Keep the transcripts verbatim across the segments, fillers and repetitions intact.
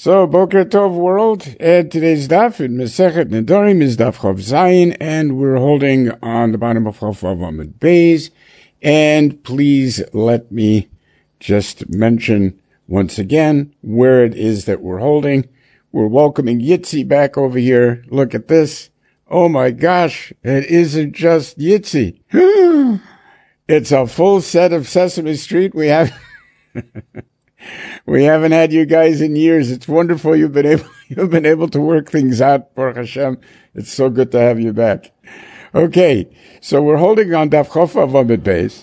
So, Boker Tov world, and today's daf in Masechet Nedarim is daf Chav Zayin, and we're holding on the bottom of Chav Vav Amud Beis. And please let me just mention once again where it is that we're holding. We're welcoming Yitzi back over here. Look at this. Oh my gosh, it isn't just Yitzi. It's a full set of Sesame Street. We have... We haven't had you guys in years. It's wonderful you've been able you've been able to work things out, Baruch Hashem. It's so good to have you back. Okay, so we're holding on Daf Chav Vav Amud Beis,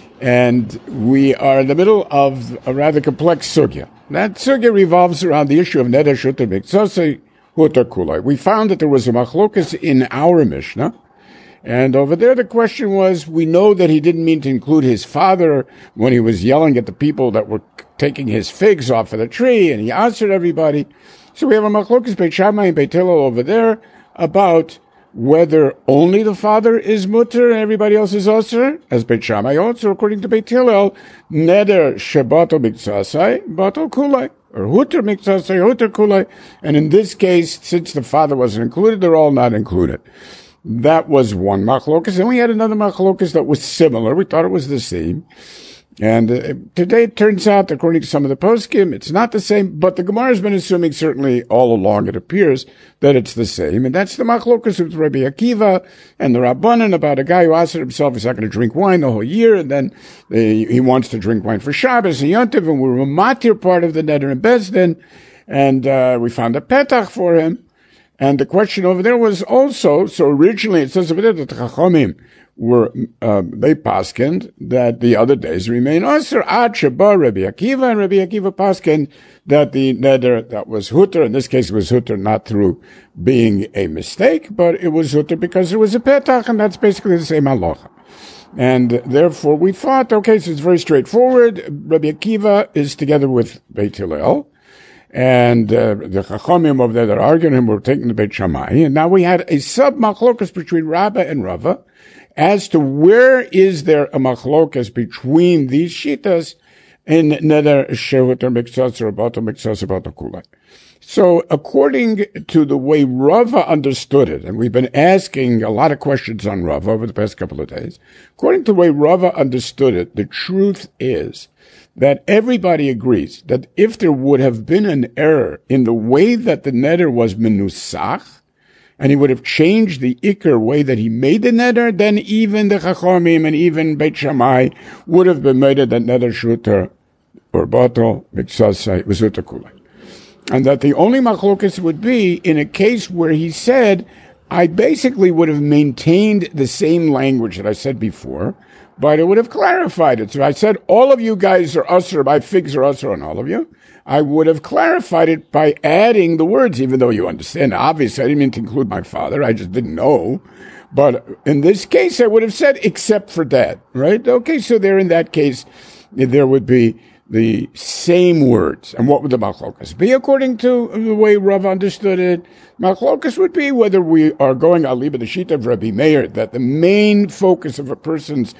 and we are in the middle of a rather complex sugya. That sugya revolves around the issue of neder shuter miktsasei huter kulai. We found that there was a machlokas in our Mishnah. And over there, the question was, we know that he didn't mean to include his father when he was yelling at the people that were taking his figs off of the tree, and he answered everybody. So we have a machlokas Beit Shammai and Beit Hillel over there about whether only the father is mutter and everybody else is osir, as Beit Shammai also, according to Beit Hillel, neder shebato miktsasei, bato kulai, or huter miktsasei, huter kulai. And in this case, since the father wasn't included, they're all not included. That was one machlokas, and we had another machlokas that was similar. We thought it was the same. And uh, today it turns out, according to some of the poskim, it's not the same, but the Gemara has been assuming certainly all along it appears that it's the same. And that's the machlokas with Rabbi Akiva and the Rabbanan about a guy who asked himself he's not going to drink wine the whole year, and then they, he wants to drink wine for Shabbos and Yontiv, and we're a matir part of the Neder and Bezdin, and uh, we found a petach for him. And the question over there was also, so originally it says over there that the Chachamim were, uh, they paskened that the other days remain Asr, Ad Sheba Rabbi Akiva, and Rabbi Akiva paskened that the neder, that was hutter, in this case it was hutter not through being a mistake, but it was hutter because there was a petach, and that's basically the same halacha. And therefore we thought, okay, so it's very straightforward. Rabbi Akiva is together with Beit Hillel. And uh, the Chachamim over there that are arguing him were taking the Beit Shammai. And now we had a sub-machlokas between Rabbah and Rava as to where is there a machlokas between these shitas in neder shehuter miktsas or bato miktsas bato kulai. So according to the way Rava understood it, and we've been asking a lot of questions on Rava over the past couple of days, according to the way Rava understood it, the truth is that everybody agrees that if there would have been an error in the way that the neder was menusach, and he would have changed the ikar way that he made the neder, then even the Chachamim and even Beit Shammai would have been made that neder shuter or bato miktsasei was uter kulai. And that the only machlokas would be in a case where he said, I basically would have maintained the same language that I said before, but it would have clarified it. So I said, all of you guys are usher, my figs are usher on all of you. I would have clarified it by adding the words, even though you understand. Obviously, I didn't mean to include my father. I just didn't know. But in this case, I would have said, except for dad, right? Okay, so there in that case, there would be the same words. And what would the machlokas be according to the way Rav understood it? Machlokas would be whether we are going aliba the shita of Rabbi Meir, that the main focus of a person's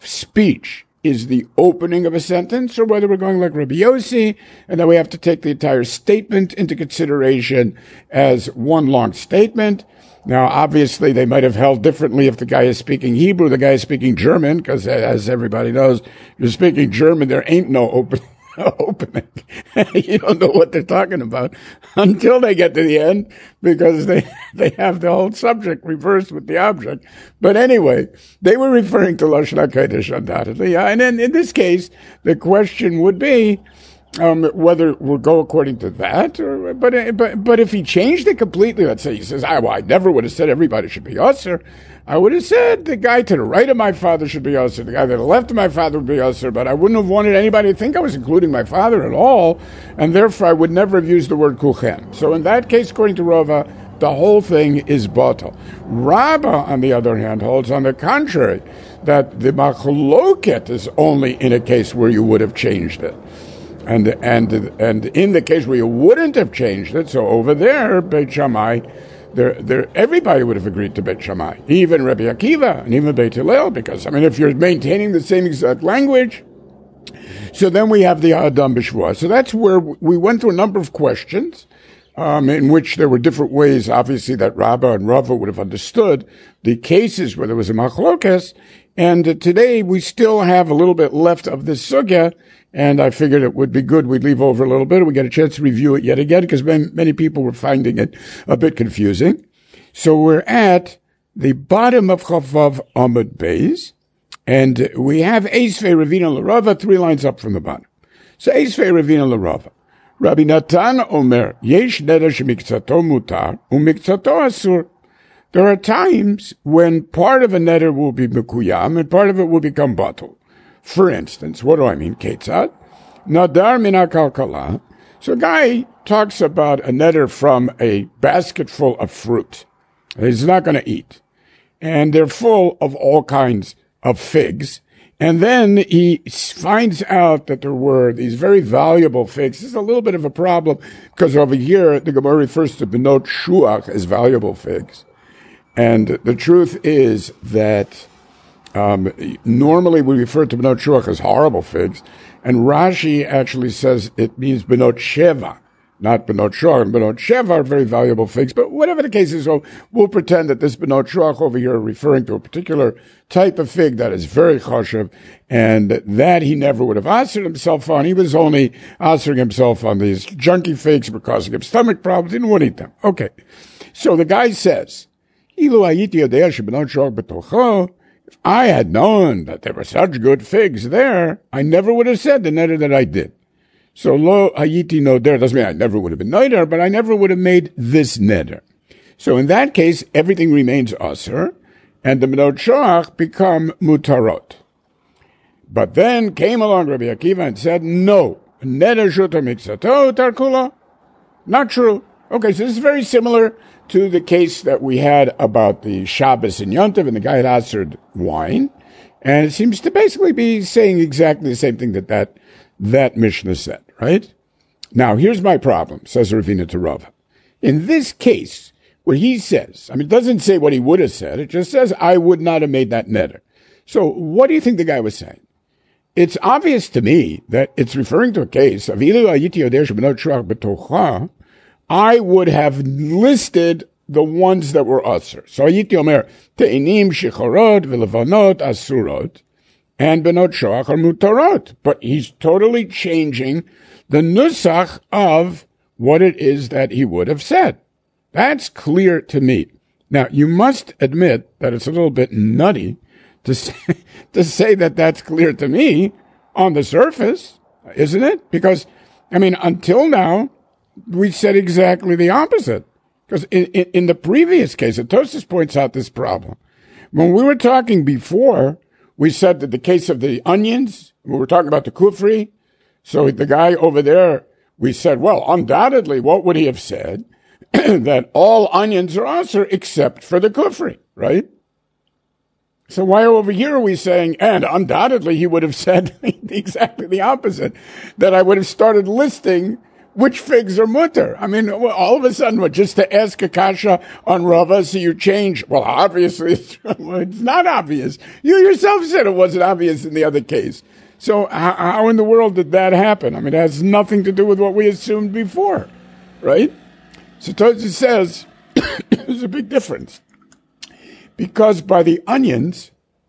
speech is the opening of a sentence, or whether we're going like Rabbi Yossi, and that we have to take the entire statement into consideration as one long statement. Now, obviously, they might have held differently if the guy is speaking Hebrew, the guy is speaking German, because as everybody knows, if you're speaking German, there ain't no open, opening. You don't know what they're talking about until they get to the end, because they, they have the whole subject reversed with the object. But anyway, they were referring to Lashon HaKodesh undoubtedly. And then in this case, the question would be, Um, whether we'll go according to that, or, but, but, but if he changed it completely, let's say he says, I, well, I never would have said everybody should be usher. I would have said the guy to the right of my father should be usher, the guy to the left of my father would be usher, but I wouldn't have wanted anybody to think I was including my father at all, and therefore I would never have used the word kuchem. So in that case, according to Rava, the whole thing is batal. Rabbah, on the other hand, holds on the contrary, that the machloket is only in a case where you would have changed it. And and and in the case where you wouldn't have changed it, so over there, Beit Shammai, there there everybody would have agreed to Beit Shammai, even Rabbi Akiva and even Beit Hillel, because I mean, if you're maintaining the same exact language, So then we have the Adam B'Shvuah. So that's where we went through a number of questions, um, in which there were different ways, obviously, that Rabbah and Rava would have understood the cases where there was a machlokes. And uh, today we still have a little bit left of this sugya, and I figured it would be good we'd leave over a little bit and we get a chance to review it yet again, because many, many people were finding it a bit confusing. So we're at the bottom of Chavav Amud Beis, and we have Eisvei Ravina L'Rava, three lines up from the bottom. So Eisvei Ravina L'Rava. Rabbi Natan Omer, Yesh neder shemiktzato mutar, umiktzato asur. There are times when part of a neder will be mekuyam and part of it will become batul. For instance, what do I mean? Ketzad? Nadar mina kalkala. So a guy talks about a neder from a basket full of fruit that he's not going to eat. And they're full of all kinds of figs. And then he finds out that there were these very valuable figs. This is a little bit of a problem because over here the Gemara refers to benot shuach as valuable figs. And the truth is that um, normally we refer to benot shuach as horrible figs. And Rashi actually says it means benot sheva, not benot shuach. And benot sheva are very valuable figs. But whatever the case is, so we'll pretend that this benot shuach over here referring to a particular type of fig that is very choshev, and that he never would have answered himself on. He was only answering himself on these junky figs because causing him stomach problems. He didn't want to eat them. Okay. So the guy says, if I had known that there were such good figs there, I never would have said the neder that I did. So lo hayiti noder doesn't mean I never would have been noder, but I never would have made this neder. So in that case, everything remains aser, and the benot shuach become mutarot. But then came along Rabbi Akiva and said, no, neder shuta miksato tarkula. Not true. Okay, so this is very similar to the case that we had about the Shabbos and Yontiv, and the guy had answered wine. And it seems to basically be saying exactly the same thing that that, that Mishnah said, right? Now, here's my problem, says Ravina to Rava. In this case, what he says, I mean, it doesn't say what he would have said. It just says, I would not have made that neder. So what do you think the guy was saying? It's obvious to me that it's referring to a case of I would have listed the ones that were usher. So Ayiti Omer, Te'inim, Shicharot, V'levanot, Asurot, and Benot Shoach are Mutarot. But he's totally changing the nusach of what it is that he would have said. That's clear to me. Now, you must admit that it's a little bit nutty to say, to say that that's clear to me on the surface, isn't it? Because, I mean, until now, we said exactly the opposite. Because in, in, in the previous case, Atosis points out this problem. When we were talking before, we said that the case of the onions, we were talking about the kufri. So the guy over there, we said, well, undoubtedly, what would he have said? That all onions are asur except for the kufri, right? So why over here are we saying, and undoubtedly he would have said exactly the opposite, that I would have started listing which figs are mutter? I mean, all of a sudden, what, just to ask a kasha on Rava, so you change? Well, obviously, it's, it's not obvious. You yourself said it wasn't obvious in the other case. So how, how in the world did that happen? I mean, it has nothing to do with what we assumed before, right? So Tosfos says there's a big difference. Because by the onions,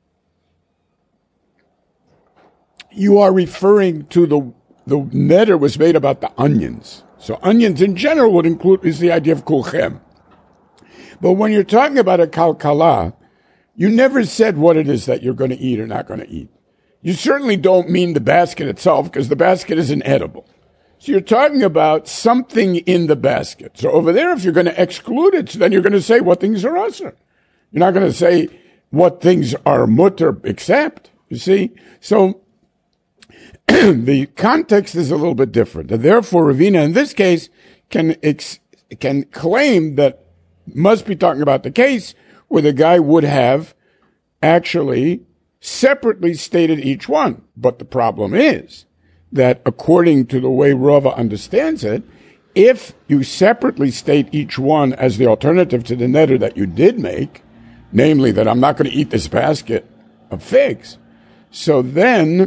you are referring to the The neder was made about the onions. So onions in general would include, is the idea of kulchem. But when you're talking about a kalkala, you never said what it is that you're going to eat or not going to eat. You certainly don't mean the basket itself, because the basket isn't edible. So you're talking about something in the basket. So over there, if you're going to exclude it, then you're going to say what things are usher. You're not going to say what things are mutter except, you see? So the context is a little bit different. And therefore, Ravina, in this case, can ex- can claim that must be talking about the case where the guy would have actually separately stated each one. But the problem is that according to the way Rava understands it, if you separately state each one as the alternative to the neder that you did make, namely that I'm not going to eat this basket of figs, so then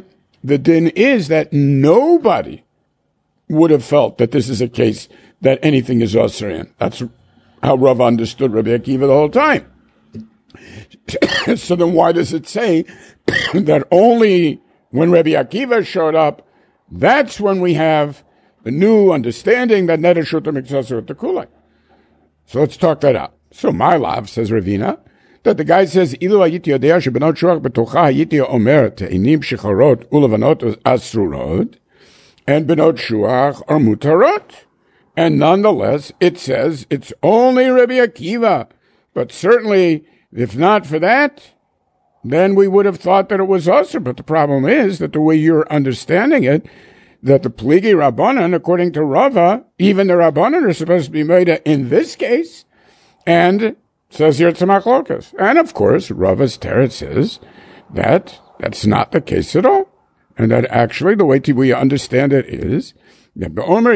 the din is that nobody would have felt that this is a case that anything is usher in. That's how Rav understood Rabbi Akiva the whole time. So then why does it say that only when Rabbi Akiva showed up, that's when we have the new understanding that neder shuta miktsasur tekulai? So let's talk that out. So my love, says Ravina, that the guy says, Ilu hayiti yodea shebenot shuach betocha hayiti omer te'inim shecharot ulevanot asrurot, and benot shuach are mutarot. And nonetheless, it says it's only Rabbi Akiva. But certainly, if not for that, then we would have thought that it was usher. But the problem is that the way you're understanding it, that the Pligi Rabbanan, according to Rava, even the Rabbanan are supposed to be made in this case. And says here it's a machlokas. And of course, Rava's teretz says that that's not the case at all. And that actually the way we understand it is, fine.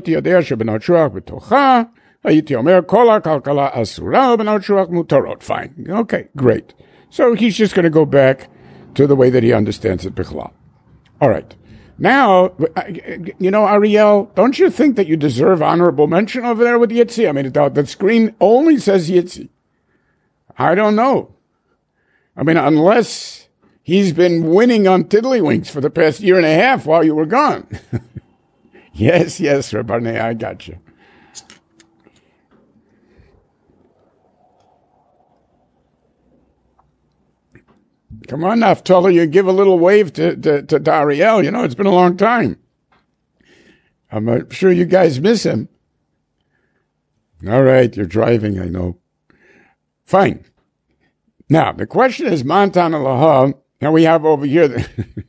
Okay, great. So he's just going to go back to the way that he understands it. Bichlal. All right. Now, you know, Ariel, don't you think that you deserve honorable mention over there with Yitzi? I mean, the, the screen only says Yitzi. I don't know. I mean, unless he's been winning on Tiddlywinks for the past year and a half while you were gone. Yes, yes, Rabbaneh, I got you. Come on, Naftali, you give a little wave to, to, to Dariel. You know, it's been a long time. I'm sure you guys miss him. All right, you're driving, I know. Fine. Now, the question is, Mantan Alaha. Now we have over here the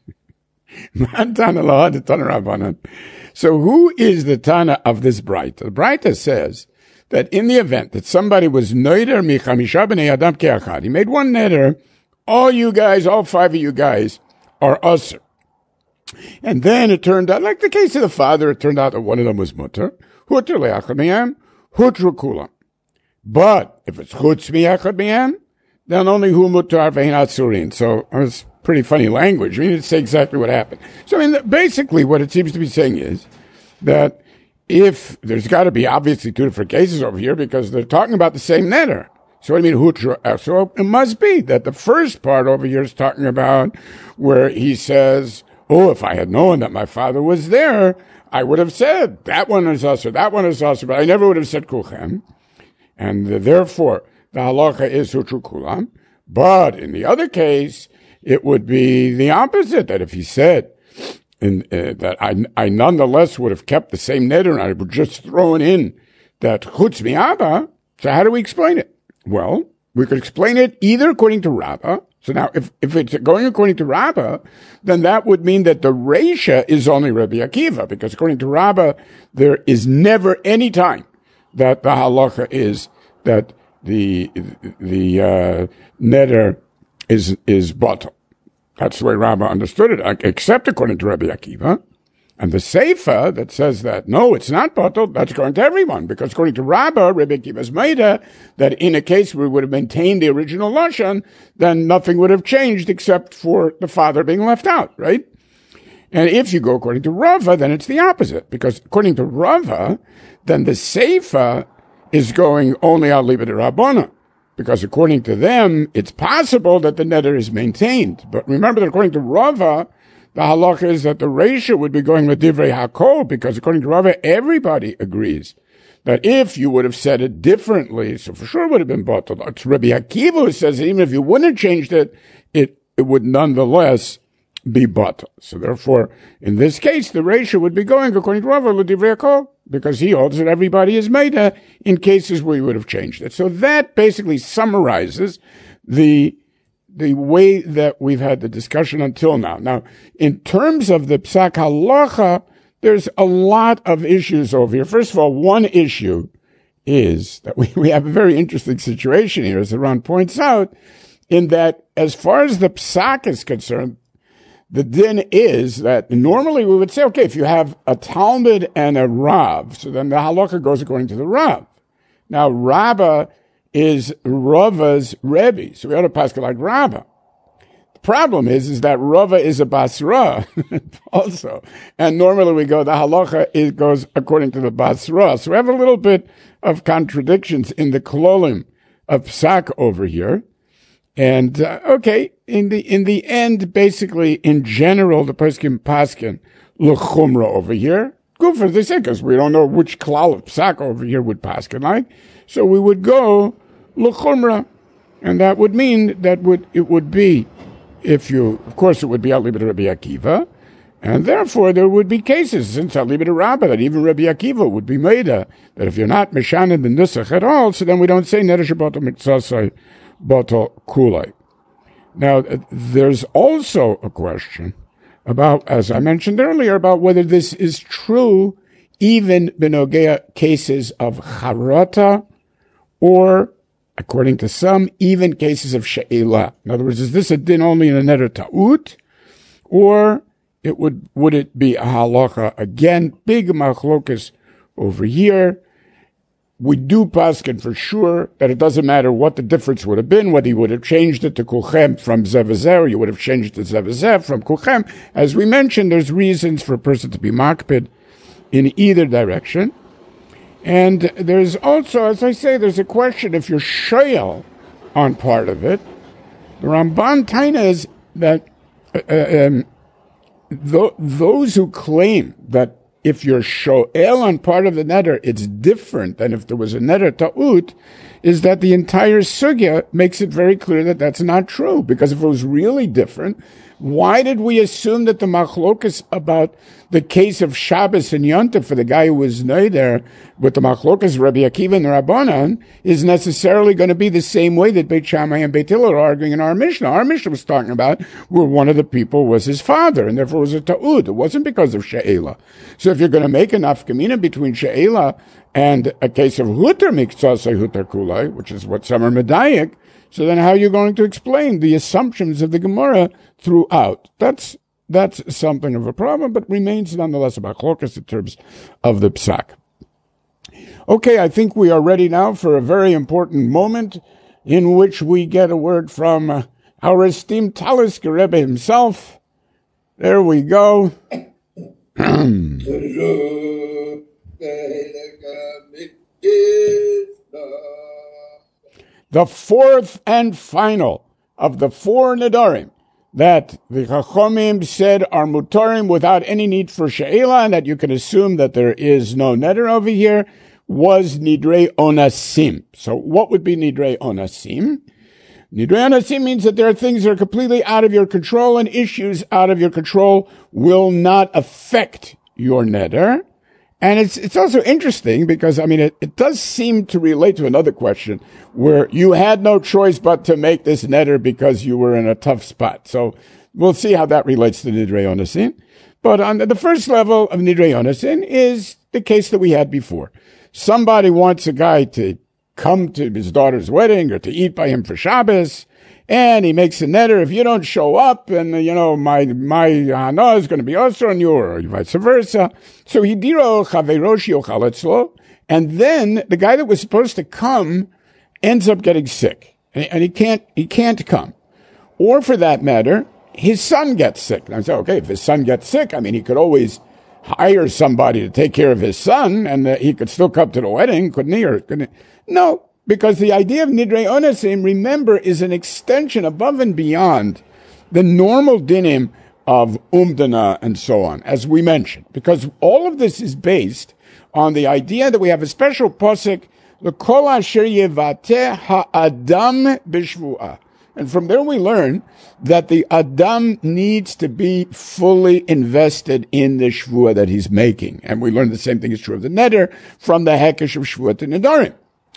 Mantan Alaha, the Tana Rabbanan. So who is the Tana of this Braita? The Braita says that in the event that somebody was Noider Michamisha B'nei Adam Ke'achad, he made one neder, all you guys, all five of you guys are usher. And then it turned out, like the case of the father, it turned out that one of them was mutter. Hutter le'achad miyam, hutru kulam. But if it's chutz mi'achad miyam, then only hu mutar ve'hin atzurin. So it's pretty funny language. I mean, it says exactly what happened. So I mean, basically what it seems to be saying is that if there's got to be obviously two different cases over here because they're talking about the same neder. So what do you mean, hutra? So it must be that the first part over here is talking about where he says, oh, if I had known that my father was there, I would have said, that one is us or that one is us, but I never would have said kulchem. And therefore, the halacha is hutru kulam. But in the other case, it would be the opposite, that if he said in, uh, that I, I nonetheless would have kept the same neder and I would just throw in that chutz mi'aba. So how do we explain it? Well, we could explain it either according to Rabbah. So now, if, if it's going according to Rabbah, then that would mean that the Reisha is only Rabbi Akiva, because according to Rabbah, there is never any time that the halacha is that the, the, uh, neder is, is batal. That's the way Rabbah understood it, except according to Rabbi Akiva. And the Seifa that says that, no, it's not batal, that's going to everyone, because according to Rabbah, Rabbi Akiva's Maida, that in a case where we would have maintained the original Lashon, then nothing would have changed except for the father being left out, right? And if you go according to Rava, then it's the opposite, because according to Rava, then the Seifa is going only al libet Rabbana, because according to them, it's possible that the neder is maintained. But remember that according to Rava, the halacha is that the Reisha would be going with Divrei HaKol, because according to Rava, everybody agrees that if you would have said it differently, so for sure it would have been batal. It's Rabbi Akiva who says that even if you wouldn't have changed it, it, it would nonetheless be batal. So therefore, in this case, the Reisha would be going according to Rava, Divrei HaKol, because he holds that everybody is made in cases where you would have changed it. So that basically summarizes the the way that we've had the discussion until now. Now, in terms of the Psak Halacha, there's a lot of issues over here. First of all, one issue is that we, we have a very interesting situation here, as Ron points out, in that as far as the Psak is concerned, the din is that normally we would say, okay, if you have a Talmud and a Rav, so then the Halacha goes according to the Rav. Now, Rabbah is Rava's Rebbe, so we ought to pass like Rabbah. The problem is, is that Rava is a Basra also. And normally we go, the halacha it goes according to the Basra. So we have a little bit of contradictions in the klolim of Psak over here. And, uh, okay, in the, in the end, basically, in general, the Poskim Paskin, l'chumra over here. Good for the sake, because we don't know which klal of Psak over here would Paskin like. So we would go l'chumra. And that would mean that would, it would be, if you, of course, it would be Alibid Rabbi Akiva. And therefore, there would be cases, since Alibid Rabbah, that even Rabbi Akiva would be made, that if you're not Meshanim the Nusach at all, so then we don't say Neder Shabbat Mitzasai Batal Kulai. Now, there's also a question about, as I mentioned earlier, about whether this is true even benogea cases of Charata, or, according to some, even cases of She'ela. In other words, is this a din only in a Neder Ta'ut, or it would would it be a halacha? Again, big machlokas over here. We do paskin for sure that it doesn't matter what the difference would have been, whether you would have changed it to Kuchem from Zevazer, or you would have changed it to Zevazer from Kuchem. As we mentioned, there's reasons for a person to be makpid in either direction. And there's also, as I say, there's a question if you're shoyel on part of it. The Ramban Taina is that uh, um, th- those who claim that if you're shoel on part of the neder, it's different than if there was a neder ta'ut, is that the entire sugya makes it very clear that that's not true. Because if it was really different, why did we assume that the machlokas about the case of Shabbos and Yontif for the guy who was neder with the machlokas Rabbi Akiva and the Rabbanan is necessarily going to be the same way that Beit Shammai and Beit Hillel are arguing in our Mishnah? Our Mishnah was talking about where one of the people was his father, and therefore it was a ta'ud. It wasn't because of she'ela. So if you're going to make an afkamina between she'ela and a case of hutar miktsasei hutar kulai, which is what some are medayik, so then how are you going to explain the assumptions of the Gemara throughout? That's that's something of a problem, but remains nonetheless about chlokas in terms of the psak. Okay, I think we are ready now for a very important moment in which we get a word from uh, our esteemed Talisker Rebbe himself. There we go. The fourth and final of the four nedarim that the Chachomim said are mutarim without any need for she'ela, and that you can assume that there is no neder over here, was nidrei onasim. So what would be nidrei onasim? Nidrei onasim means that there are things that are completely out of your control, and issues out of your control will not affect your neder. And it's it's also interesting because, I mean, it, it does seem to relate to another question where you had no choice but to make this neder because you were in a tough spot. So we'll see how that relates to Nidrei Onasin. But on the first level of Nidrei Onasin is the case that we had before. Somebody wants a guy to come to his daughter's wedding or to eat by him for Shabbos, and he makes a neder. If you don't show up, and, uh, you know, my, my hana is going to be also on you, or vice versa. So he diro chaveroshi ochaletzlo, and then the guy that was supposed to come ends up getting sick, and, and he can't, he can't come. Or for that matter, his son gets sick. And I say, okay, if his son gets sick, I mean, he could always hire somebody to take care of his son, and uh, he could still come to the wedding, couldn't he? Or couldn't he? No. Because the idea of Nidrei Onasim, remember, is an extension above and beyond the normal dinim of umdana and so on, as we mentioned. Because all of this is based on the idea that we have a special posik, l'kol asher yevateh ha'adam b'shvu'ah. And from there we learn that the Adam needs to be fully invested in the shvuah that he's making. And we learn the same thing is true of the neder from the hekesh of shvuah to nedarim.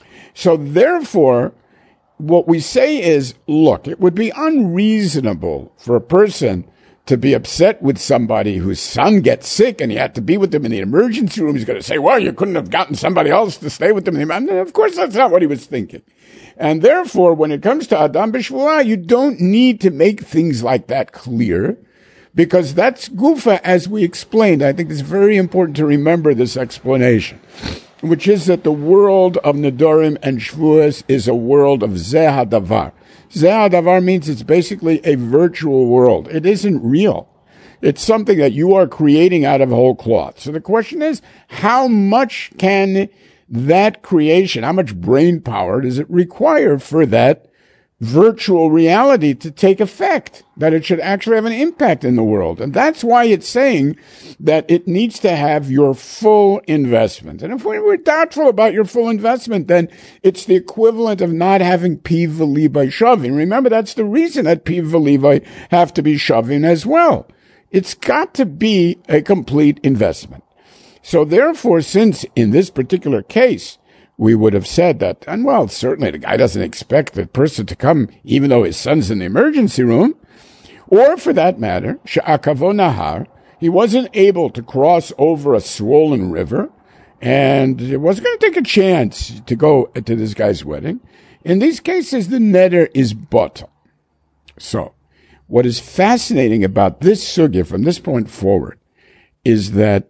So therefore, what we say is, look, it would be unreasonable for a person to be upset with somebody whose son gets sick and he had to be with them in the emergency room. He's going to say, well, you couldn't have gotten somebody else to stay with them. And of course, that's not what he was thinking. And therefore, when it comes to Adam B'Shvuah, you don't need to make things like that clear, because that's gufa, as we explained. I think it's very important to remember this explanation. which is that the world of Nedorim and Shvuos is a world of Zeh HaDavar. Zeh HaDavar means it's basically a virtual world. It isn't real. It's something that you are creating out of whole cloth. So the question is, how much can that creation, how much brain power does it require for that virtual reality to take effect, that it should actually have an impact in the world? And that's why it's saying that it needs to have your full investment. And if we're doubtful about your full investment, then it's the equivalent of not having Piv v'Levi shavin. Remember, that's the reason that Piv v'Levi have to be shavin as well. It's got to be a complete investment. So therefore, since in this particular case, we would have said that, and well, certainly the guy doesn't expect the person to come, even though his son's in the emergency room, or for that matter, she'akavo nahar, he wasn't able to cross over a swollen river, and he wasn't going to take a chance to go to this guy's wedding. In these cases, the neder is batal. So, what is fascinating about this sugya from this point forward is that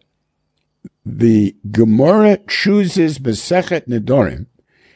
the Gemara chooses Masechet Nedorim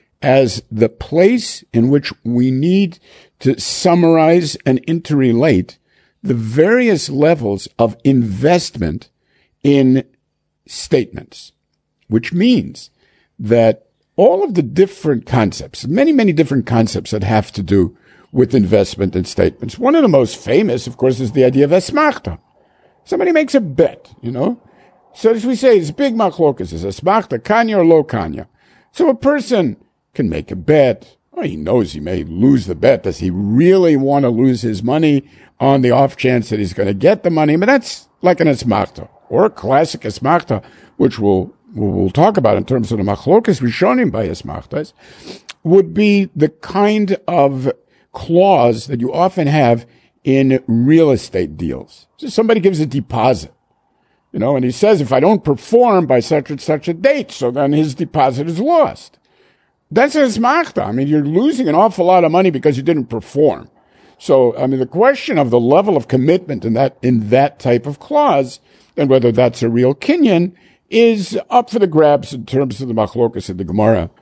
as the place in which we need to summarize and interrelate the various levels of investment in statements, which means that all of the different concepts, many, many different concepts that have to do with investment in statements. One of the most famous, of course, is the idea of esmachta. Somebody makes a bet, you know. So as we say, it's big machlokas, is esmachta kanya or lo kanya. So a person can make a bet. Well, he knows he may lose the bet. Does he really want to lose his money on the off chance that he's going to get the money? But that's like an esmachta, or a classic esmachta, which we'll, we'll talk about in terms of the machlokas rishonim by esmachtas, would be the kind of clause that you often have in real estate deals. So somebody gives a deposit, you know, and he says, if I don't perform by such and such a date, so then his deposit is lost. That's a esmachta. I mean, you're losing an awful lot of money because you didn't perform. So, I mean, the question of the level of commitment in that, in that type of clause, and whether that's a real kinyan, is up for the grabs in terms of the machlokas in the Gemara.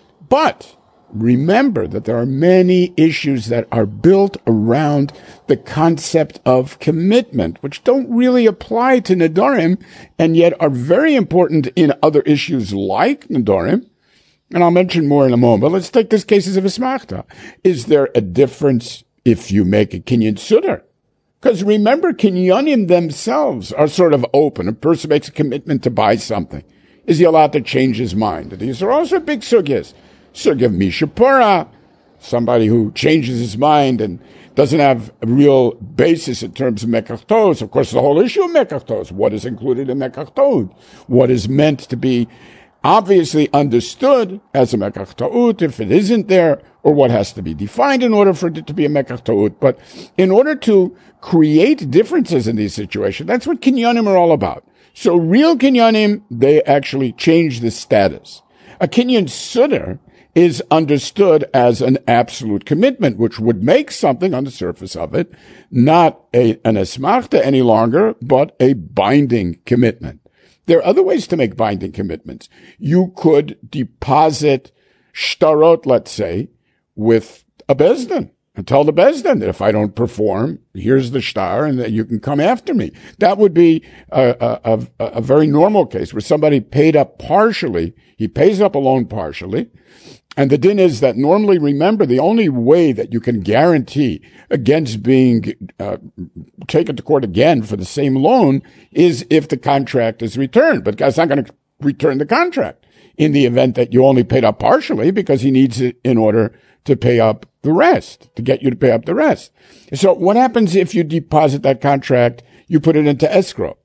But remember that there are many issues that are built around the concept of commitment, which don't really apply to Nedorim, and yet are very important in other issues like Nedorim. And I'll mention more in a moment. But let's take this case as a esmachta. Is there a difference if you make a kinyan sudar? Because remember, kinyanim themselves are sort of open. A person makes a commitment to buy something. Is he allowed to change his mind? These are also big sugyas. Sugya of mishapura, somebody who changes his mind and doesn't have a real basis in terms of mekach. Of course, the whole issue of mekach, what is included in mekach, what is meant to be obviously understood as a mekach if it isn't there, or what has to be defined in order for it to be a mekach. But in order to create differences in these situations, that's what kinyanim are all about. So real kinyanim, they actually change the status. A kinyan sudar is understood as an absolute commitment, which would make something on the surface of it not a, an esmachta any longer, but a binding commitment. There are other ways to make binding commitments. You could deposit shtarot, let's say, with a bezdin, and tell the bezdin that if I don't perform, here's the shtar, and that you can come after me. That would be a, a, a, a very normal case where somebody paid up partially. He pays up a loan partially. And the din is that normally, remember, the only way that you can guarantee against being uh, taken to court again for the same loan is if the contract is returned. But the guy's not going to return the contract in the event that you only paid up partially, because he needs it in order to pay up the rest, to get you to pay up the rest. So what happens if you deposit that contract, you put it into escrow?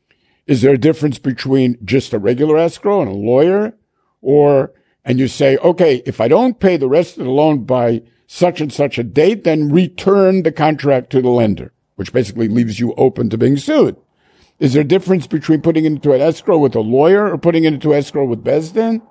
Is there a difference between just a regular escrow and a lawyer? Or and you say, okay, if I don't pay the rest of the loan by such and such a date, then return the contract to the lender, which basically leaves you open to being sued. Is there a difference between putting it into an escrow with a lawyer or putting it into escrow with bezdin?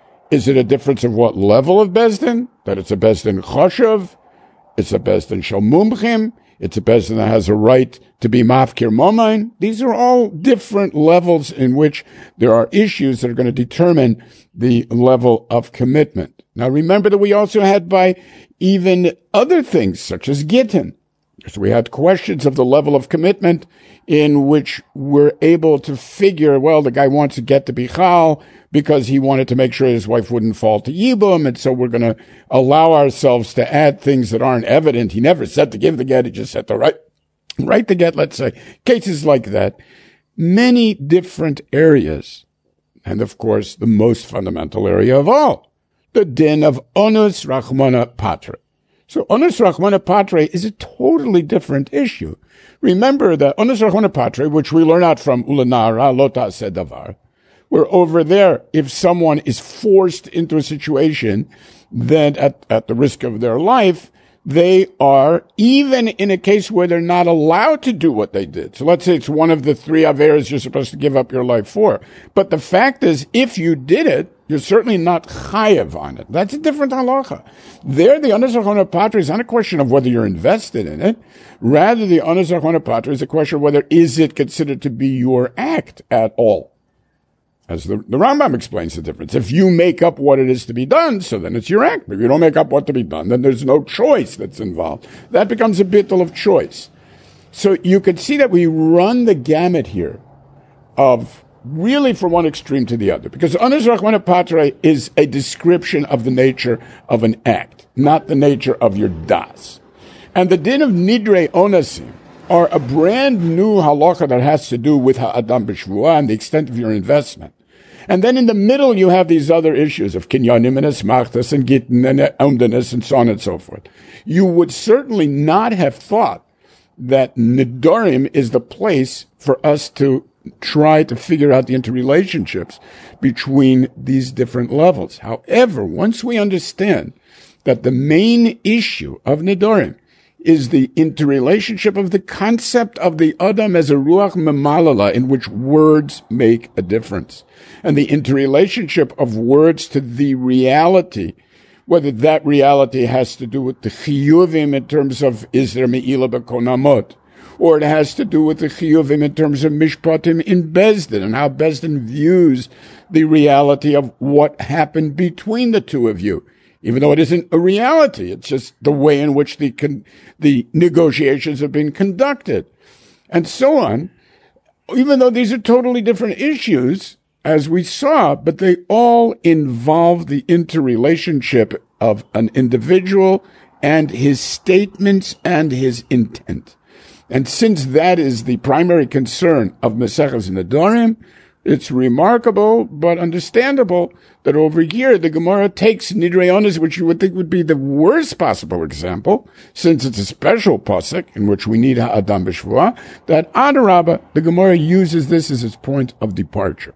Is it a difference of what level of bezdin? That it's a bezdin choshev? It's a bezdin shel mumchim? It's a Beis Din that has a right to be mafkir momain. These are all different levels in which there are issues that are going to determine the level of commitment. Now remember that we also had by even other things such as gittin. So we had questions of the level of commitment in which we're able to figure, well, the guy wants to get to Bichal because he wanted to make sure his wife wouldn't fall to Yibum, and so we're going to allow ourselves to add things that aren't evident. He never said to give the get, he just said to write, write the get, let's say. Cases like that. Many different areas. And of course, the most fundamental area of all, the din of onus rachmana patre. So onus rachmana patre is a totally different issue. Remember that onus rachmana patre, which we learn out from ulanara lo ta'aseh davar, where over there, if someone is forced into a situation, then at, at the risk of their life, they are, even in a case where they're not allowed to do what they did. So let's say it's one of the three averas you're supposed to give up your life for. But the fact is, if you did it, you're certainly not chayev on it. That's a different halacha. There, the onus rachmana patre is not a question of whether you're invested in it. Rather, the onus rachmana patre is a question of whether is it considered to be your act at all. As the, the Rambam explains the difference. If you make up what it is to be done, so then it's your act. But if you don't make up what to be done, then there's no choice that's involved. That becomes a bittul of choice. So you can see that we run the gamut here of really from one extreme to the other. Because onus rachmana patre is a description of the nature of an act, not the nature of your das. And the din of nidrei onasim are a brand new halacha that has to do with ha'adam b'shvuah and the extent of your investment. And then in the middle, you have these other issues of kinyanim and esmachtas and gittin and umdanis and so on and so forth. You would certainly not have thought that nidorim is the place for us to try to figure out the interrelationships between these different levels. However, once we understand that the main issue of nidorim is the interrelationship of the concept of the Adam as a Ruach Memalala, in which words make a difference, and the interrelationship of words to the reality, whether that reality has to do with the Chiyuvim in terms of Isra Me'ila B'Konamot, or it has to do with the Chiyuvim in terms of Mishpatim in Beis Din, and how Beis Din views the reality of what happened between the two of you. Even though it isn't a reality, it's just the way in which the con- the negotiations have been conducted, and so on. Even though these are totally different issues, as we saw, but they all involve the interrelationship of an individual and his statements and his intent. And since that is the primary concern of Maseches Nedarim, it's remarkable, but understandable, that over here the Gemara takes Nidrei Onos, which you would think would be the worst possible example, since it's a special pasuk in which we need Ha'adam B'Shvuah, that Adarabba, the Gemara uses this as its point of departure.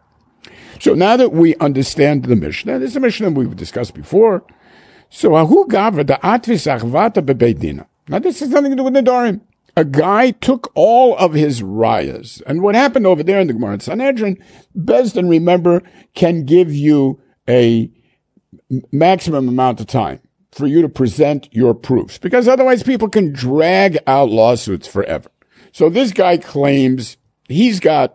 So now that we understand the Mishnah, this is a Mishnah we've discussed before, so Ahu Gavra, the Atvis Achvata B'Beit Dina. Now this has nothing to do with Nedarim. A guy took all of his rayas. And what happened over there in the Gemara in Sanhedrin, Beis Din, remember, can give you a maximum amount of time for you to present your proofs, because otherwise people can drag out lawsuits forever. So this guy claims he's got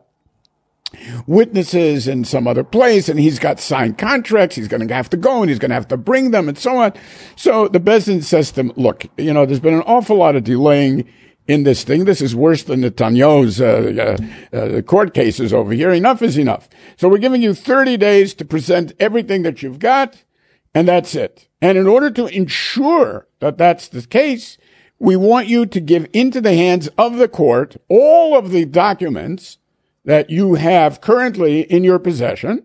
witnesses in some other place, and he's got signed contracts. He's going to have to go, and he's going to have to bring them, and so on. So the Beis Din says to him, look, you know, there's been an awful lot of delaying in this thing. This is worse than Netanyahu's uh, uh, uh, court cases over here. Enough is enough. So we're giving you thirty days to present everything that you've got, and that's it. And in order to ensure that that's the case, we want you to give into the hands of the court all of the documents that you have currently in your possession,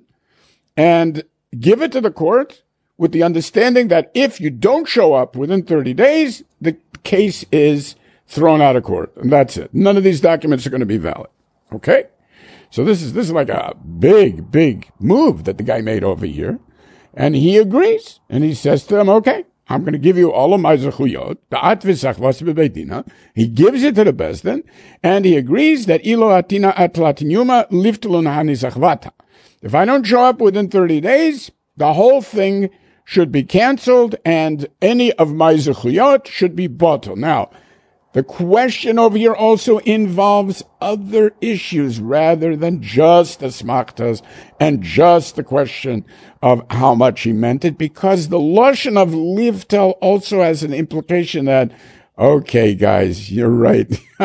and give it to the court with the understanding that if you don't show up within thirty days, the case is thrown out of court, and that's it. None of these documents are going to be valid. Okay? So this is, this is like a big, big move that the guy made over here. And he agrees. And he says to them, okay, I'm going to give you all of my zechuyot. He gives it to the Beis Din, and he agrees that ilo atina atlatinyuma liftelun hani zachvata. If I don't show up within thirty days, the whole thing should be canceled, and any of my zechuyot should be bottled. Now, The question over here also involves other issues rather than just the smachtas and just the question of how much he meant it, because the lashon of livtel also has an implication that, okay, guys, you're right.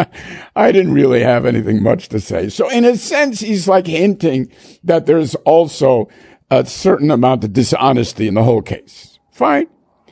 I didn't really have anything much to say. So in a sense, he's like hinting that there's also a certain amount of dishonesty in the whole case. Fine.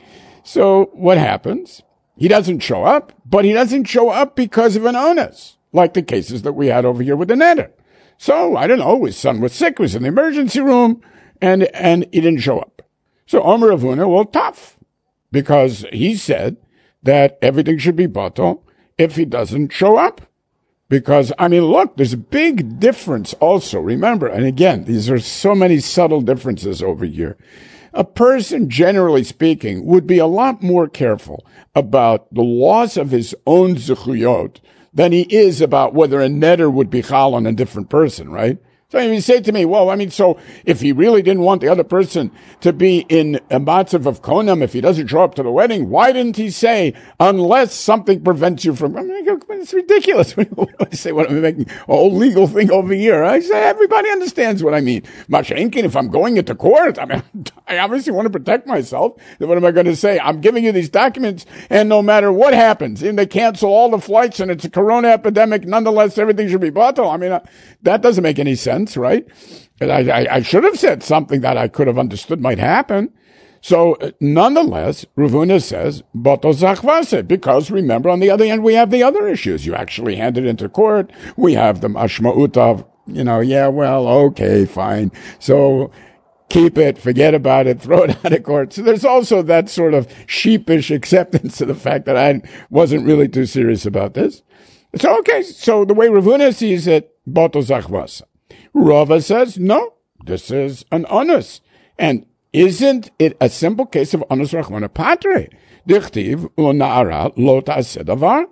So what happens? He doesn't show up, but he doesn't show up because of an onus, like the cases that we had over here with the neder. So, I don't know, his son was sick, was in the emergency room, and and he didn't show up. So Omer Rav Huna, well, tough, because he said that everything should be batal if he doesn't show up. Because, I mean, look, there's a big difference also, remember, and again, these are so many subtle differences over here. A person, generally speaking, would be a lot more careful about the loss of his own zechuyot than he is about whether a neder would be chal on a different person, right? So you say to me, well, I mean, so if he really didn't want the other person to be in a matzav of konam, if he doesn't show up to the wedding, why didn't he say, unless something prevents you from, I mean, it's ridiculous. What do I say? What am I making a whole legal thing over here? I say, everybody understands what I mean. Mashenkin, if I'm going into court, I mean, I obviously want to protect myself. Then what am I going to say? I'm giving you these documents, and no matter what happens, and they cancel all the flights, and it's a corona epidemic, nonetheless, everything should be batal. I mean, uh, that doesn't make any sense, right? I, I, I should have said something that I could have understood might happen. So, uh, nonetheless, Rav Huna says, batal zachvase, because remember, on the other end, we have the other issues. You actually hand it into court. We have the mashma'ut of, you know, yeah, well, okay, fine. So, keep it, forget about it, throw it out of court. So there's also that sort of sheepish acceptance of the fact that I wasn't really too serious about this. So, okay, so the way Rav Huna sees it, batal zachvase. Rava says, no, this is an onus. And isn't it a simple case of onus rachmana patre? Dichtiv l'na'ara lo ta'aseh davar.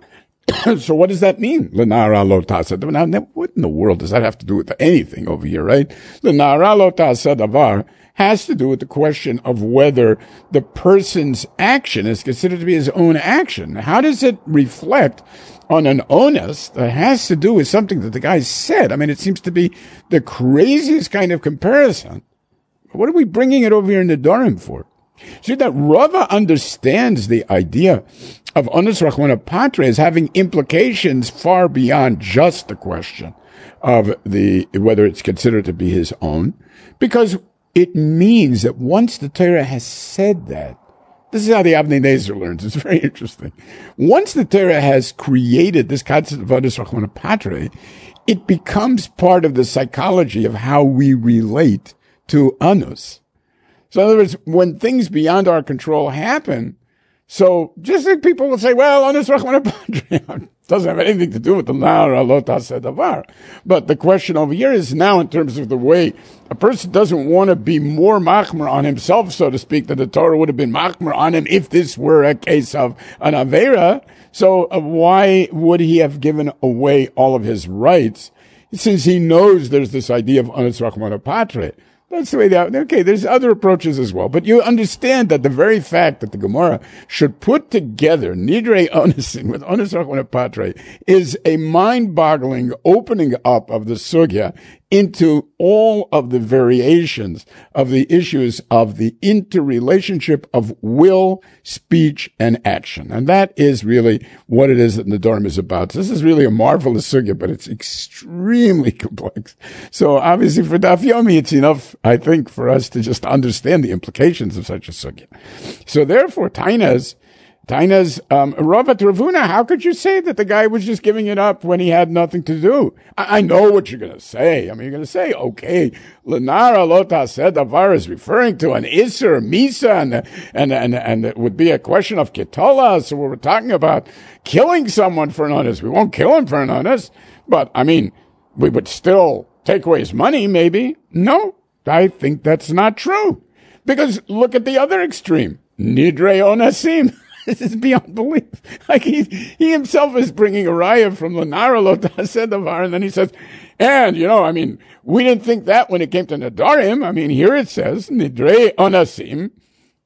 So what does that mean? L'na'ara lo ta'aseh davar. Now, what in the world does that have to do with anything over here, right? L'na'ara lo ta'aseh davar has to do with the question of whether the person's action is considered to be his own action. How does it reflect on an onus that has to do with something that the guy said? I mean, it seems to be the craziest kind of comparison. What are we bringing it over here in the Dorim for? See that Rava understands the idea of onus rachmana patre as having implications far beyond just the question of the whether it's considered to be his own, because it means that once the Torah has said that, this is how the Avnei Nezer learns. It's very interesting. Once the Torah has created this concept of onus rachmana patre, it becomes part of the psychology of how we relate to anus. So in other words, when things beyond our control happen, so just like people will say, well, anus rachmana patre doesn't have anything to do with the na'ara lo ta'aseh davar. But the question over here is now in terms of the way a person doesn't want to be more machmer on himself, so to speak, that the Torah would have been machmer on him if this were a case of an avera. So uh, why would he have given away all of his rights since he knows there's this idea of onus rachmana patre? That's the way they are. Okay, there's other approaches as well. But you understand that the very fact that the Gemara should put together Nidrei Onesin with Onus Rachmana Patre is a mind-boggling opening up of the Sugya into all of the variations of the issues of the interrelationship of will, speech, and action. And that is really what it is that Nedarim is about. This is really a marvelous sugya, but it's extremely complex. So obviously for Daf Yomi, it's enough, I think, for us to just understand the implications of such a sugya. So therefore, Tainas, Taina's um, Rava to Rav Huna, how could you say that the guy was just giving it up when he had nothing to do? I, I know what you're going to say. I mean, you're going to say, okay, Lenara lo ta'aseh davar is referring to an Isser, Misa, and, and, and, and it would be a question of Ketola. So we're talking about killing someone for an honest. We won't kill him for an honest, but I mean, we would still take away his money, maybe. No, I think that's not true. Because look at the other extreme. Nidrei Onesim. This is beyond belief. Like he, he himself is bringing a raya from Lenara lo ta'aseh davar, and then he says, and, you know, I mean, we didn't think that when it came to Nedarim. I mean, here it says, Nidrei Onesim,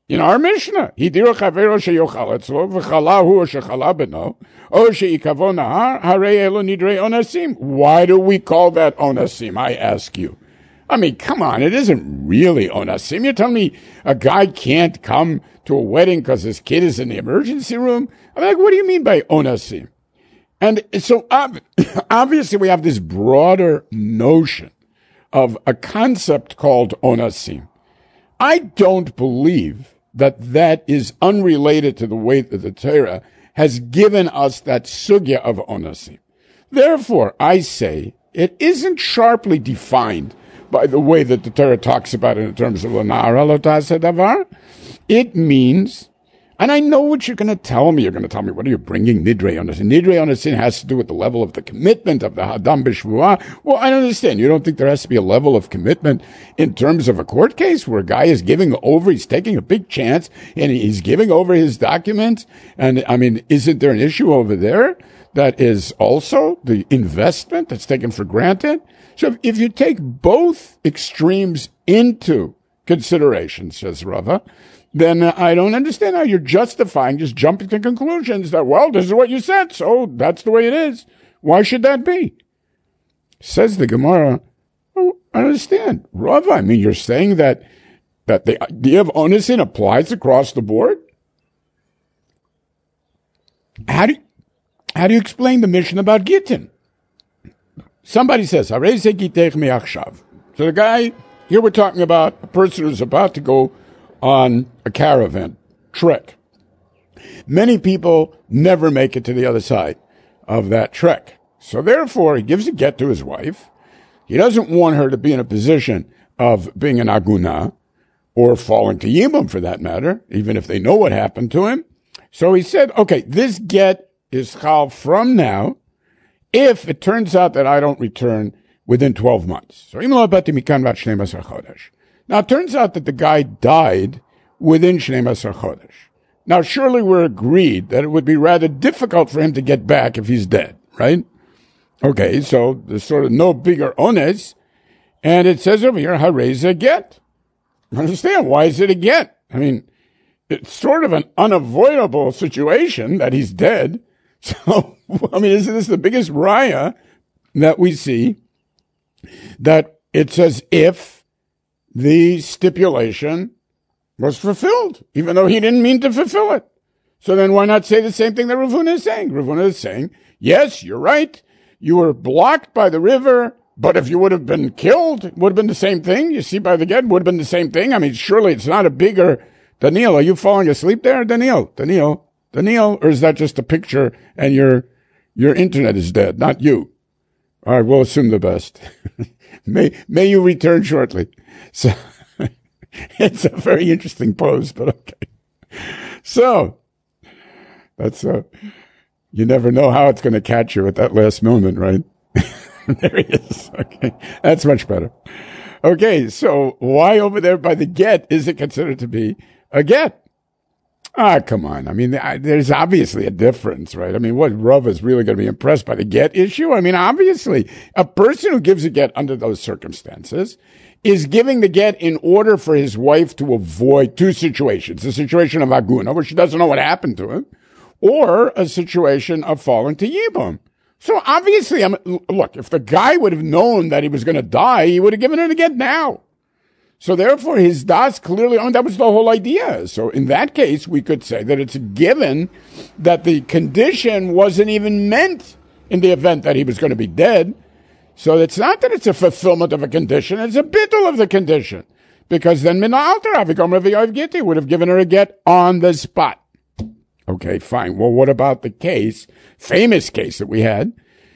In our Mishnah, Hidiru chavero sheyochal etzlo v'chala hu shechala beno o sheikavo nahar harei elo nidrei onasim. Why do we call that onasim? I ask you. I mean, come on, it isn't really onasim. You're telling me a guy can't come to a wedding because his kid is in the emergency room? I'm like, what do you mean by onasim? And so obviously we have this broader notion of a concept called onasim. I don't believe that that is unrelated to the way that the Torah has given us that sugya of onasim. Therefore, I say it isn't sharply defined by the way that the Torah talks about it in terms of l'na'ara lo ta'aseh davar. It means, and I know what you're going to tell me. You're going to tell me, what are you bringing nidrei onasim? Nidrei onasim has to do with the level of the commitment of the hadam b'shvuah. Well, I don't understand. You don't think there has to be a level of commitment in terms of a court case where a guy is giving over, he's taking a big chance, and he's giving over his documents? And, I mean, isn't there an issue over there that is also the investment that's taken for granted? So if you take both extremes into consideration, says Rava, then I don't understand how you're justifying just jumping to conclusions that, well, this is what you said, so that's the way it is. Why should that be? Says the Gemara, oh, I understand. Rava, I mean, you're saying that that the idea of onasin applies across the board? How do you, how do you explain the mission about Gittin? Somebody says, so the guy, here we're talking about a person who's about to go on a caravan trek. Many people never make it to the other side of that trek. So therefore, he gives a get to his wife. He doesn't want her to be in a position of being an aguna or falling to yibum for that matter, even if they know what happened to him. So he said, okay, this get is chal from now if it turns out that I don't return within twelve months. So now, it turns out that the guy died within Shnei Masar Chodesh. Now, surely we're agreed that it would be rather difficult for him to get back if he's dead, right? Okay, so there's sort of no bigger ones, and it says over here, Hareza get. Understand, why is it a get? I mean, it's sort of an unavoidable situation that he's dead. So, I mean, isn't this the biggest raya that we see? That it says if the stipulation was fulfilled, even though he didn't mean to fulfill it. So then why not say the same thing that Rav Huna is saying? Rav Huna is saying, yes, you're right. You were blocked by the river, but if you would have been killed, it would have been the same thing. You see by the get, would have been the same thing. I mean, surely it's not a bigger... Daniel, are you falling asleep there? Daniel, Daniel, Daniel, or is that just a picture and your your internet is dead, not you? All right, we'll assume the best. may may you return shortly. So it's a very interesting pose, but okay. So that's uh you never know how it's going to catch you at that last moment, right? There he is. Okay, that's much better. Okay, so why over there by the get is it considered to be a get? Ah, come on. I mean, there's obviously a difference, right? I mean, what, Rav is really going to be impressed by the get issue? I mean, obviously, a person who gives a get under those circumstances is giving the get in order for his wife to avoid two situations. A situation of aguna, where she doesn't know what happened to him, or a situation of falling to yibum. So obviously, I mean, look, if the guy would have known that he was going to die, he would have given her the get now. So therefore, his das clearly, I mean, that was the whole idea. So in that case, we could say that it's a given that the condition wasn't even meant in the event that he was going to be dead. So it's not that it's a fulfillment of a condition, it's a bittul of the condition. Because then Mina Alter Avikom Revi'ov Gitti would have given her a get on the spot. Okay, fine. Well, what about the case, famous case that we had?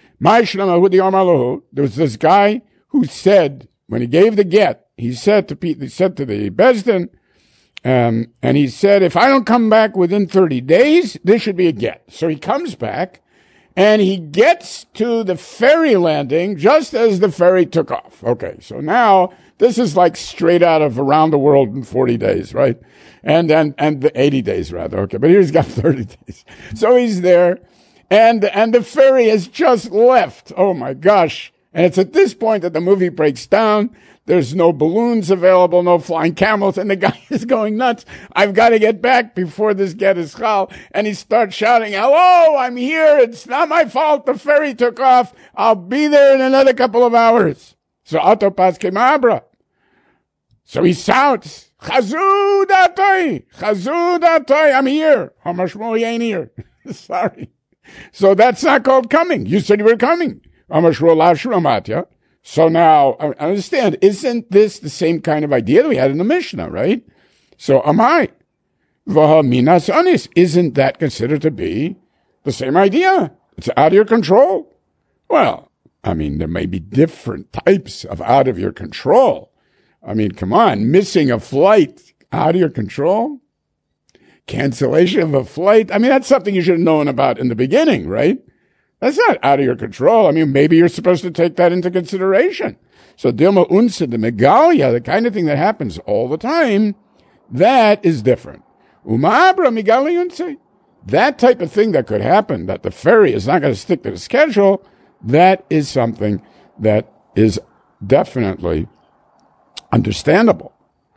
There was this guy who said, when he gave the get, he said to Pete, he said to the Bezdin, um, and he said, if I don't come back within thirty days, this should be a get. So he comes back, and he gets to the ferry landing just as the ferry took off. Okay, so now this is like straight out of Around the World in forty days, right? And and and the eighty days rather. Okay, but here's got thirty days. So he's there, and and the ferry has just left. Oh my gosh. And it's at this point that the movie breaks down. There's no balloons available, no flying camels, and the guy is going nuts. I've got to get back before this get is chal. And he starts shouting, hello, I'm here. It's not my fault. The ferry took off. I'll be there in another couple of hours. So Ato Paske Ma'abra. So he shouts, Chazud Atoi, Chazud Atoi, I'm here. Hamashmo, you ain't here. Sorry. So that's not called coming. You said you were coming. Hamashmo Lashramatya. So now, I understand, isn't this the same kind of idea that we had in the Mishnah, right? So am I. V'haminas anis. Isn't that considered to be the same idea? It's out of your control. Well, I mean, there may be different types of out of your control. I mean, come on, missing a flight, out of your control? Cancellation of a flight? I mean, that's something you should have known about in the beginning, right? That's not out of your control. I mean, maybe you're supposed to take that into consideration. So, Dilma Unsa de Megalia, the kind of thing that happens all the time, that is different. Umabra Megali Unsa, that type of thing that could happen, that the ferry is not going to stick to the schedule, that is something that is definitely understandable.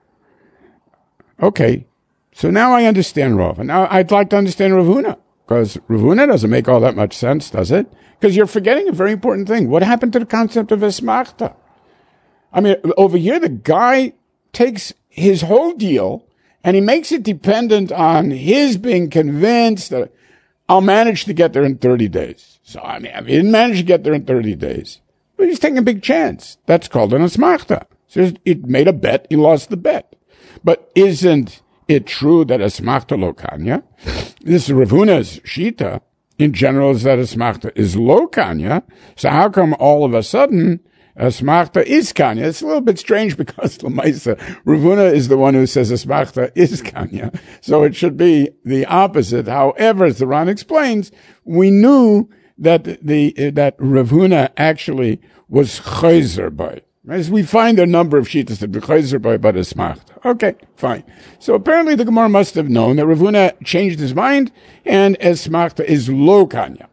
Okay, so now I understand Rav. And now I'd like to understand Rav Huna, because Rav Huna doesn't make all that much sense, does it? Because you're forgetting a very important thing. What happened to the concept of esmachta? I mean, over here, the guy takes his whole deal and he makes it dependent on his being convinced that I'll manage to get there in thirty days. So, I mean, he didn't manage to get there in thirty days. But he's taking a big chance. That's called an esmachta. So it made a bet, he lost the bet. But isn't it true that esmachta lo kanya? This is Rav Huna's shita. In general, is that esmachta is lo kanya. So how come all of a sudden esmachta is kanya? It's a little bit strange because Lamaisa, Rav Huna is the one who says esmachta is kanya. So it should be the opposite. However, as the Ran explains, we knew that the that Rav Huna actually was chayzer by. As we find a number of shittas that b'chayzer by but esmachta. Okay, fine. So apparently the Gemara must have known that Rav Huna changed his mind and esmachta is lo kanya.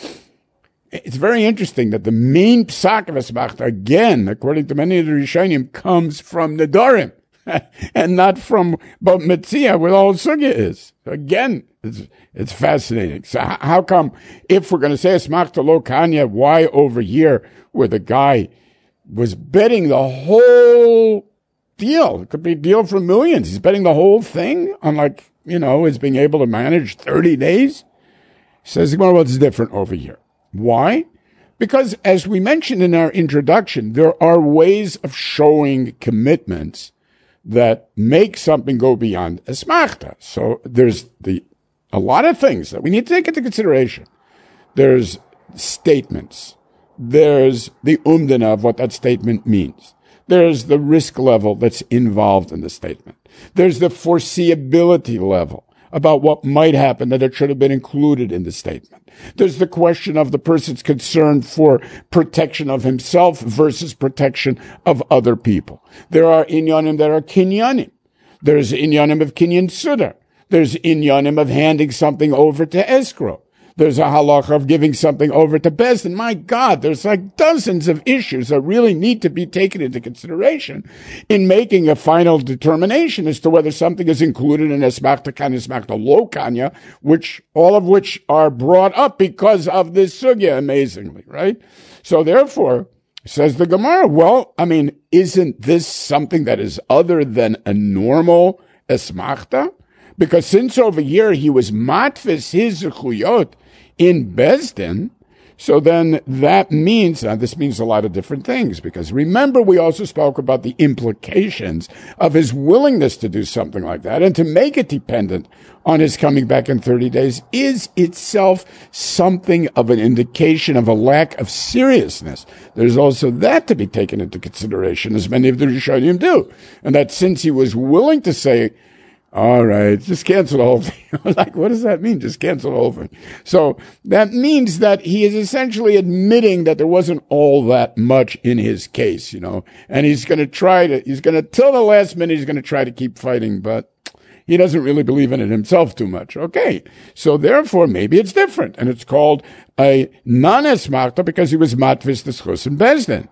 It's very interesting that the main psak of esmachta, again, according to many of the Rishonim, comes from Nedarim and not from but Metzia, where the whole sugya is. So again, it's, it's fascinating. So how, how come, if we're going to say esmachta lo kanya, why over here where the guy was betting the whole deal? It could be a deal for millions. He's betting the whole thing on, like, you know, his being able to manage thirty days. Says, well, what's different over here? Why? Because as we mentioned in our introduction, there are ways of showing commitments that make something go beyond esmachta. So there's the a lot of things that we need to take into consideration. There's statements. There's the umdana of what that statement means. There's the risk level that's involved in the statement. There's the foreseeability level about what might happen that it should have been included in the statement. There's the question of the person's concern for protection of himself versus protection of other people. There are inyanim that are kinyanim. There's inyanim of kinyan sudar. There's inyanim of handing something over to escrow. There's a halacha of giving something over to Bezdin. My God, there's like dozens of issues that really need to be taken into consideration in making a final determination as to whether something is included in esmachta kanya, esmachta lo kanya, which, all of which are brought up because of this sugya, amazingly, right? So therefore, says the Gemara, well, I mean, isn't this something that is other than a normal esmachta? Because since over here he was matfis his zechuyot in Bezdin, so then that means, now this means a lot of different things, because remember we also spoke about the implications of his willingness to do something like that, and to make it dependent on his coming back in thirty days is itself something of an indication of a lack of seriousness. There's also that to be taken into consideration, as many of the Rishonim do, and that since he was willing to say, all right, just cancel the whole thing. Like, what does that mean? Just cancel the whole thing. So that means that he is essentially admitting that there wasn't all that much in his case, you know, and he's going to try to, he's going to, till the last minute, he's going to try to keep fighting, but he doesn't really believe in it himself too much. Okay. So therefore, maybe it's different. And it's called a non-esmachta because he was matvis the schus and bezdin.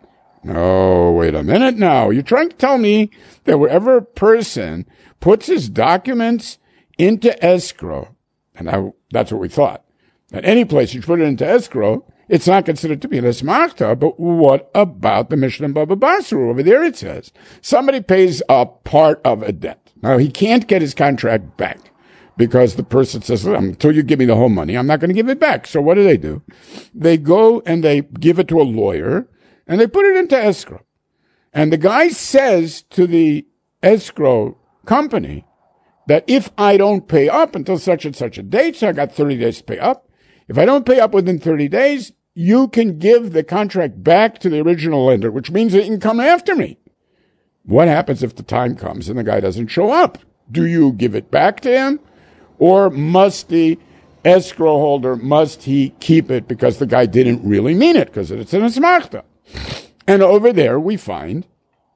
Oh, wait a minute now. You're trying to tell me that wherever a person puts his documents into escrow, and I, that's what we thought, at any place you put it into escrow, it's not considered to be an esmachta. But what about the Mishnah and Baba Basra? Over there it says somebody pays a part of a debt. Now, he can't get his contract back because the person says, until you give me the whole money, I'm not going to give it back. So what do they do? They go and they give it to a lawyer, and they put it into escrow. And the guy says to the escrow company that if I don't pay up until such and such a date, so I got thirty days to pay up, if I don't pay up within thirty days, you can give the contract back to the original lender, which means that you can come after me. What happens if the time comes and the guy doesn't show up? Do you give it back to him? Or must the escrow holder, must he keep it because the guy didn't really mean it, because it's an esmachta? And over there we find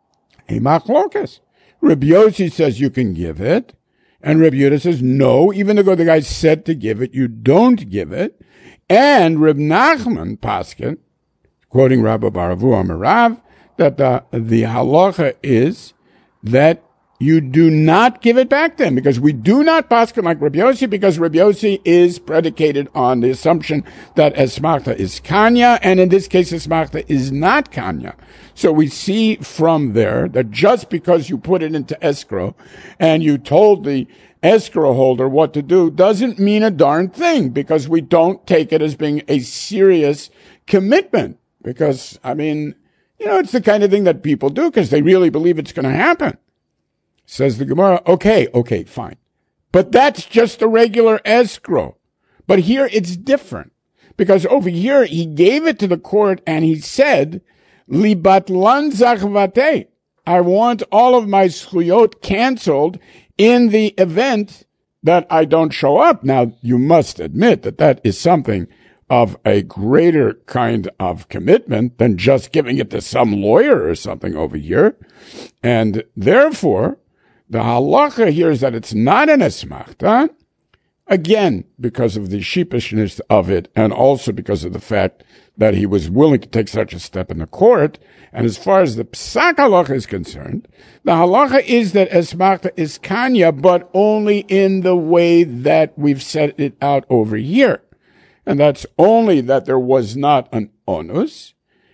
a machlokas. Rabbi Yossi says you can give it, and Rabbi Yehuda says no, even though the guy said to give it, you don't give it. And Reb Nachman Paskin, quoting Rabbi Baravu Amarav, that the, the halacha is that you do not give it back to him, because we do not paskin like Rabbi Yossi, because Rabbi Yossi is predicated on the assumption that esmachta is kanya, and in this case esmachta is not kanya. So we see from there that just because you put it into escrow and you told the escrow holder what to do doesn't mean a darn thing, because we don't take it as being a serious commitment. Because, I mean, you know, it's the kind of thing that people do because they really believe it's going to happen. Says the Gemara, okay, okay, fine. But that's just a regular escrow. But here it's different. Because over here he gave it to the court and he said, Libatlan zachvate. I want all of my schuyot canceled in the event that I don't show up. Now, you must admit that that is something of a greater kind of commitment than just giving it to some lawyer or something over here. And therefore, the halacha here is that it's not an esmachta, again, because of the sheepishness of it, and also because of the fact that he was willing to take such a step in the court. And as far as the psak halacha is concerned, the halacha is that esmachta is kanya, but only in the way that we've set it out over here. And that's only that there was not an onus,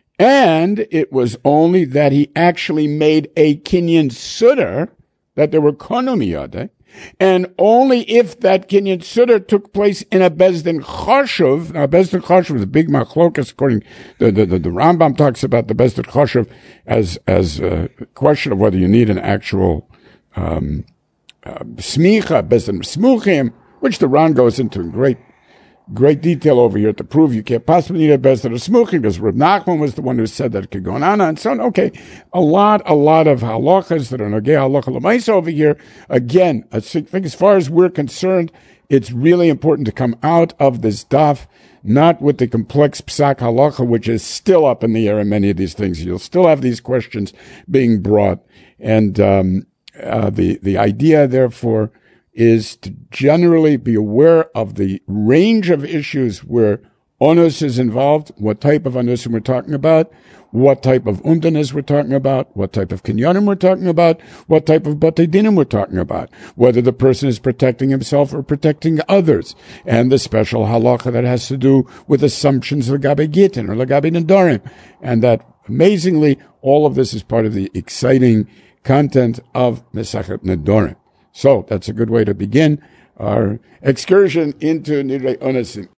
and it was only that he actually made a kinyan sutter, that there were konomiyade, and only if that kinyan sutter took place in a bezdin choshev. Now, bezdin choshev is a big machlokas. According the, the the the Rambam talks about the bezdin choshev as as a question of whether you need an actual um, uh, smicha, bezdin smuchim, which the Ran goes into in great great detail over here to prove you can't possibly need a bezdin or smuchim, because Reb Nachman was the one who said that it could go on and so on. Okay, a lot, a lot of halachas that are nogei halacha l'maisa over here. Again, I think as far as we're concerned, it's really important to come out of this daf, not with the complex psak halacha, which is still up in the air in many of these things. You'll still have these questions being brought. And um, uh, the the idea, therefore, is to generally be aware of the range of issues where onus is involved, what type of onus we're talking about, what type of umdanas we're talking about, what type of kinyanim we're talking about, what type of batei dinim we're talking about, whether the person is protecting himself or protecting others, and the special halacha that has to do with assumptions legabe gitin or legabe nedarim. And that, amazingly, all of this is part of the exciting content of Mesachet Nedarim. So that's a good way to begin our excursion into Nidrei Onesim.